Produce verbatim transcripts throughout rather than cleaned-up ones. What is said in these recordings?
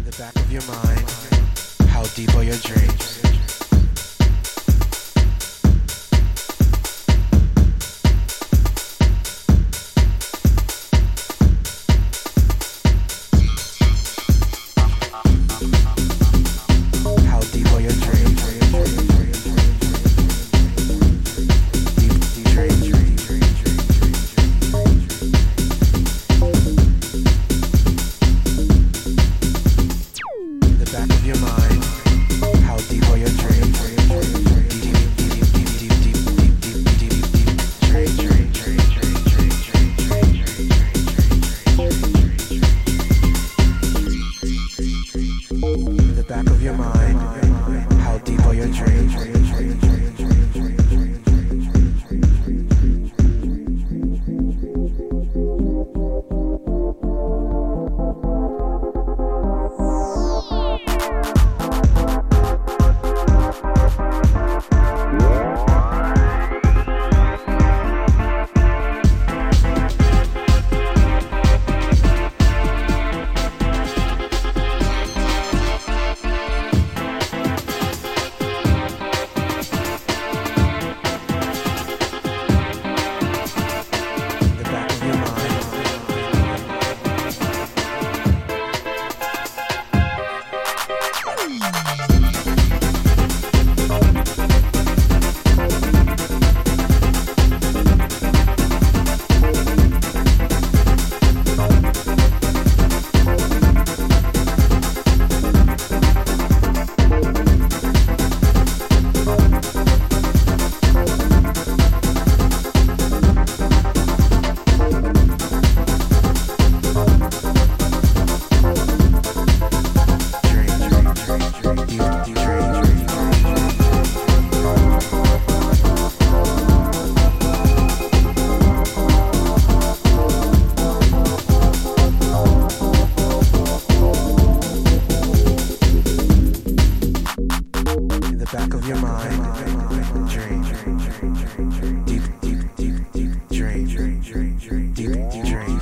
the back of your mind, how deep are your dreams? How deep are your dreams? Deep, deep dreams. In the back of your mind, how deep are your dreams? Deep, deep, deep, deep, deep, deep, deep, deep, deep, deep, dream, dream, dream, dream, dream, dream, dream. In the back of your mind, how deep are your dreams? Back of your mind, dream, deep, deep, deep, deep, dream, deep, deep, dream.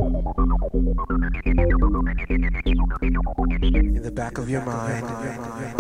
In the back of your mind,